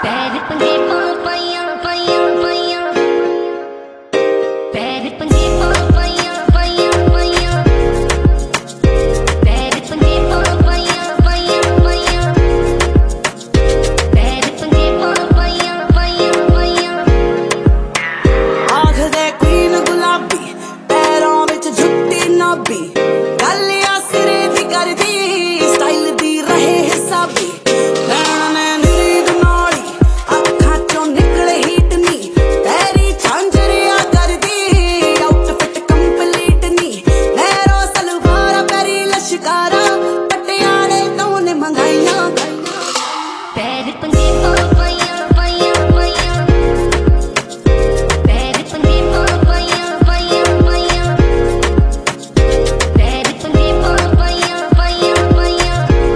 पैर पंजे पाइया पाइया पाइया पैर पंजे पाइया पाइया पाइया पैर पंजे पाइया पाइया पाइया पैर पंजे पाइया पाइया पाइया आख दे क्वीन गुलाबी पैरों विच जुत्ती नाबी गल आ सिरे दी करदी स्टाइल दी रहे हिसाबी पैर पंजे पाइया पाइया पाइया पैर पंजे पाइया पाइया पाइया पैर पंजे पाइया पाइया पाइया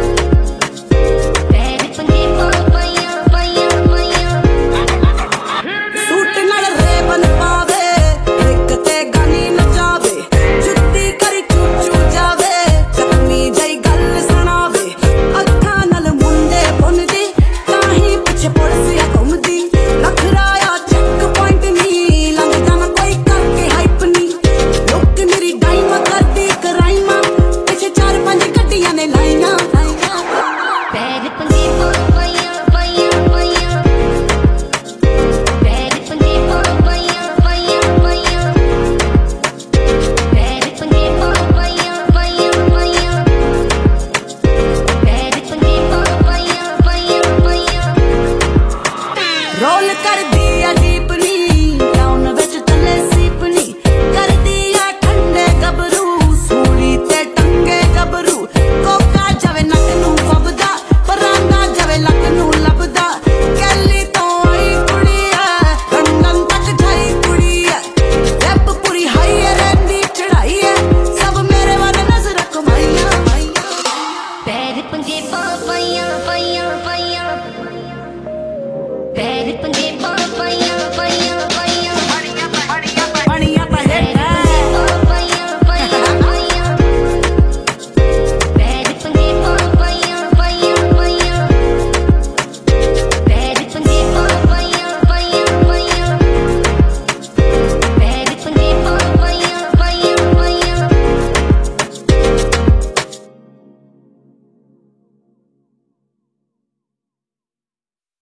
पैर पंजे पाइया पाइया पाइया सूट नाल रेबन पावे एक ते गानी नचावे जुत्ती करी चू चू जावे चकनी जई गल सुनावे अखां नाल मुंडे बुनदी पुलिसिया घूमदी नखराया चेक पॉइंट नी लंघ जाना कोई करके हाइप नी लोक मेरी डाइमा करदी कराइमा पिछे 4-5 गड्डियां ने लाइना पैर पंजे